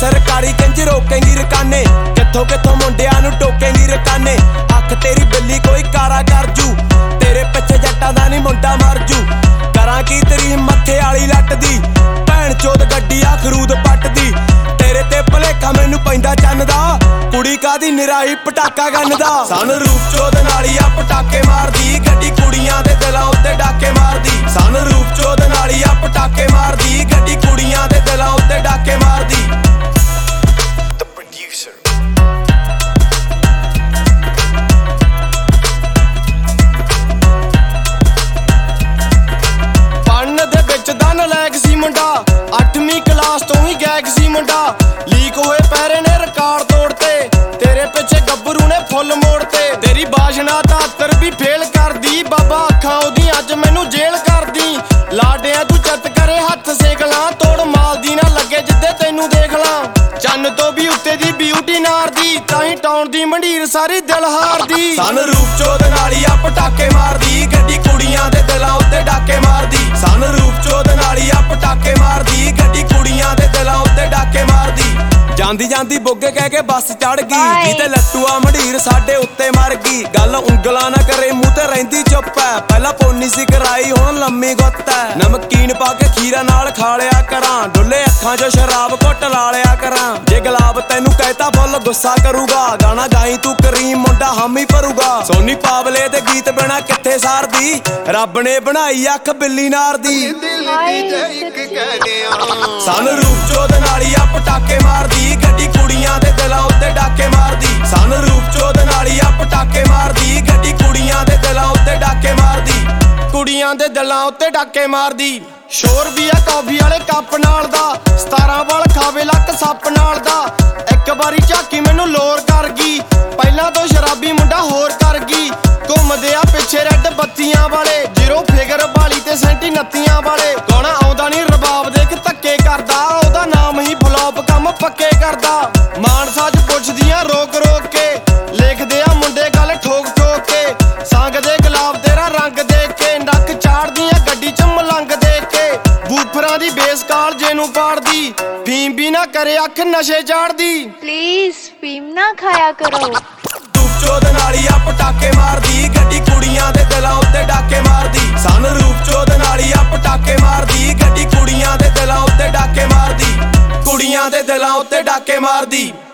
सरकारी कंज रोकेंगी रकाने, कित्थों कित्थों मुंडियां नूं टोकेंगी रकाने। अख तेरी बिल्ली कोई कारा कर जू, तेरे पिछे जट्टां दा नी मुंडा मर जू। करां की तेरी मत्थे वाली लट दी, भैन चोद गड्डी आ खरूद पट दी। तेरे ते भलेखा मैनू पैंदा चन्न दा, कुड़ी कादी निराई पटाका गन दा। सन रूप चोद नाली आ पटाके मारदी, गड्डी कुड़ियां दे दिलां उत्ते डाके मारदी। सन रूप चोद नाली आ पटाके मारदी, गड्डी कुड़ियां दे दिलां उत्ते डाके मारदी। The producer. पढ़न दे विच दा नलैक सी मुंडा, 8वीं क्लास तो ही गैग सी मुंडा। लीक होए पैरे ने रिकार्ड तोड़ते, तेरे पिछे गब्बरू ने फुल मोड़ते। तेरी बाशना तातर भी फेल कर दी, बाबा अखां ओदी अज मैनू जेल कर दी। लाडिया तू चत करे हथ सेकला, तोड़ माल दी ना लगे जिद्दे तैनू देख ला। चन्न तो भी उत्ते दी ब्यूटी नार दी, ताहीं टाउन दी मंडीर सारी दिल हार दी। सन रूप चोद नाली आ पटाके मारदी, गड्डी कुड़ियां दे दिलां उत्ते डाके मारदी। सन रूप चोद नाली आ पटाके मारदी, गड्डी कुड़ियां दे दिलां उत्ते डाके मारदी। ਜਾਂਦੀ ਜਾਂਦੀ ਬੋਗੇ ਕਹਿ ਕੇ ਬੱਸ ਚੜ ਗਈ, ਨੀ ਤੇ ਲੱਟੂਆ ਮੰਡੀਰ ਸਾਡੇ ਉੱਤੇ ਮਰ ਗਈ। ਗੱਲ ਉਂਗਲਾਂ ਨਾ ਕਰੇ ਮੂੰਹ ਤੇ ਰਹਿੰਦੀ ਚੁੱਪ ਐ, ਪਹਿਲਾਂ ਪੋਨੀ ਸੀ ਕਰਾਈ ਹੁਣ ਲੰਮੀ ਗੁੱਤ ਐ। ਨਮਕੀਨ ਪਾ ਕੇ ਖੀਰਾ ਨਾਲ ਖਾ ਲਿਆ ਕਰਾਂ, ਡੁੱਲੇ ਅੱਖਾਂ 'ਚੋਂ ਸ਼ਰਾਬ ਘੁੱਟ ਲਾ ਲਿਆ ਕਰਾਂ। ਜੇ ਗੁਲਾਬ ਤੈਨੂੰ ਕਹਿਤਾ ਫੁੱਲ ਗੁੱਸਾ ਕਰੂਗਾ, ਗਾਣਾ ਗਾਈ ਤੂੰ ਕਰੀਮ ਮੁੰਡਾ ਹਾਮੀ ਭਰੂਗਾ। ਸੋਨੀ ਪਾਵਲੇ ਦੇ ਗੀਤ ਬਿਨਾ ਕਿੱਥੇ ਸਾਰਦੀ, ਰੱਬ ਨੇ ਬਣਾਈ ਅੱਖ ਬਿੱਲੀ ਨਾਰ ਦੀ। ਸਨ ਰੂਪ ਚੋਦ ਨਾਲੀ ਆ ਪਟਾਕੇ ਮਾਰਦੀ, ਗੱਡੀ ਕੁੜੀਆਂ ਦੇ ਦਿਲਾਂ ਉੱਤੇ ਡਾਕੇ ਮਾਰਦੀ। ਸਨ ਰੂਪ ਚੋਦ ਨਾਲੀ ਆ ਪਟਾਕੇ ਮਾਰਦੀ, ਗੱਡੀ ਕੁੜੀਆਂ ਦੇ ਦਿਲਾਂ ਉੱਤੇ ਡਾਕੇ ਮਾਰਦੀ। ਕੁੜੀਆਂ ਦੇ ਦਿਲਾਂ ਉੱਤੇ ਡਾਕੇ ਮਾਰਦੀ। ਸ਼ੋਰ ਵੀ ਆ ਕਾਫੀ ਵਾਲੇ ਕੱਪ ਨਾਲ ਦਾ, 17 ਵਾਲ ਖਾਵੇ ਲੱਕ ਸੱਪ ਨਾਲ ਦਾ। ਇੱਕ ਵਾਰੀ ਝਾਕੀ ਮੈਨੂੰ ਲੋਰ ਕਰ ਗਈ, ਪਹਿਲਾਂ ਤੋਂ ਸ਼ਰਾਬੀ ਮੁੰਡਾ ਹੋਰ ਕਰ ਗਈ। ਘੁੰਮਦੇ ਆ ਪਿੱਛੇ ਰੈੱਡ ਬੱਤੀਆਂ ਵਾਲੇ, ਜ਼ੀਰੋ ਫਿਗਰ ਵਾਲੀ ਤੇ ਸੈਂਟੀ 29 ਵਾਲੇ। ਗਾਣਾ ਆਉਂਦਾ ਨਹੀਂ ਰਬਾਬ ਦੇਖ ਧੱਕੇ ਕਰਦਾ, ਉਹਦਾ ਨਾਮ ਹੀ ਫਲੋਪ ਕੰਮ ਪੱਕੇ ਕਰਦਾ। ਮਾਨਸਾ 'ਚ ਪੁੱਛਦੀਆਂ ਰੋਕ ਰੋਕ ਕੇ, ਲਿਖਦੇ ਆ ਮੁੰਡੇ ਗੱਲ ਠੋਕ ਠੋਕ ਕੇ। ਸੰਗ ਦੇ ਗੁਲਾਬ ਤੇਰਾ ਰੰਗ ਦੇਖ ਕੇ, ਨੱਕ ਚਾੜਦੀਆਂ ਗੱਡੀ 'ਚ ਮਲੰਗ ਦੇਖ ਕੇ। ਬੂਫਰਾਂ ਦੀ ਬੇਸ ਕਾਲ ਜੇ ਨੂੰ ਪਾੜਦੀ, ਫੀਮ ਵੀ ਨਾ ਕਰੇ ਅੱਖ ਨਸ਼ੇ ਚਾੜਦੀ। प्लीज फीम ना खाया करो। ਚੋਦ ਨਾਲੀ ਆ ਪਟਾਕੇ ਮਾਰਦੀ, ਗੱਡੀ ਕੁੜੀਆਂ ਦੇ ਦਿਲਾਂ ਉੱਤੇ ਡਾਕੇ ਮਾਰਦੀ। ਸਨ ਰੂਪ ਚੋਦ ਨਾਲੀ ਆ ਪਟਾਕੇ ਮਾਰਦੀ, ਗੱਡੀ ਕੁੜੀਆਂ ਦੇ ਦਿਲਾਂ ਉੱਤੇ ਡਾਕੇ ਮਾਰਦੀ। ਕੁੜੀਆਂ ਦੇ ਦਿਲਾਂ ਉੱਤੇ ਡਾਕੇ ਮਾਰਦੀ।